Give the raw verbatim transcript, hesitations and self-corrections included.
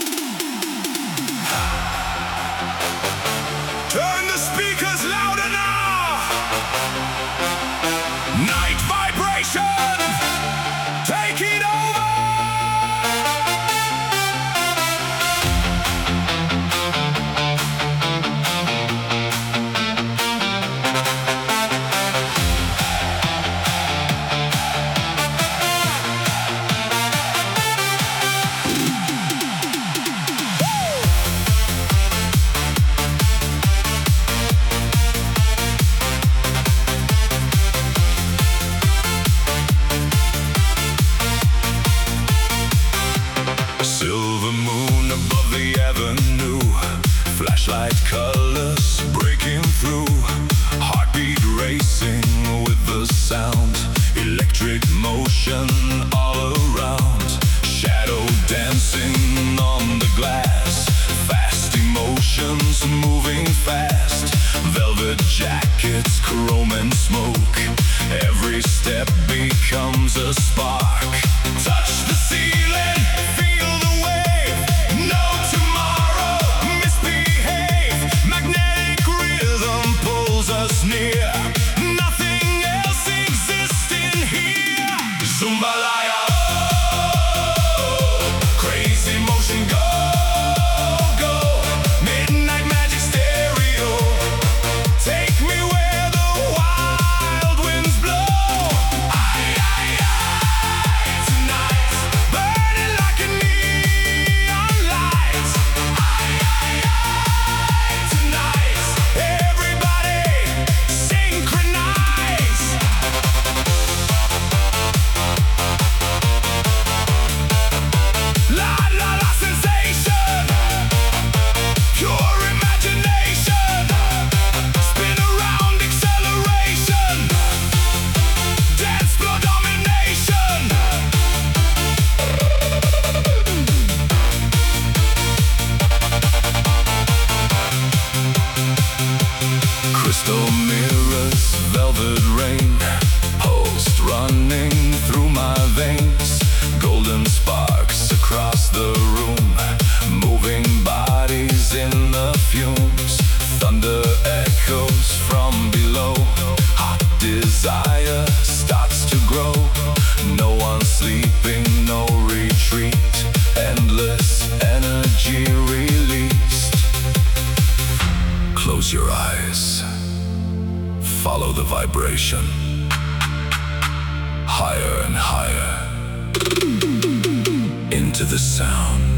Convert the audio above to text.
Turn the speakers louder now. Night vibration, take it over. Silver moon above the avenue, flashlight colors breaking through, heartbeat racing with the sound, electric motion all around, shadow dancing on the glass, fast emotions moving fast, velvet jackets, chrome and smoke, every step becomes a spark. Touch the ceiling, feel the wave, no tomorrow, misbehave, magnetic rhythm pulls us near, nothing else exists in here. Zumbalaya, oh, crazy motion, go, go, midnight magic stereo, take me where the wild winds blow. Aye, aye, aye, tonight, burning like a neon light. Aye, aye, aye, tonight, everybody synchronize. La la la sensation, pure imagination, spin around acceleration, dance floor domination. Crystal mirrors, velvet rain, pulse running through my veins, golden sparks across the room, moving bodies in the fumes, thunder echoes from below, hot desire starts to grow, no one sleeping, no retreat, endless energy released. Close your eyes, follow the vibration, higher and higher, into the sound.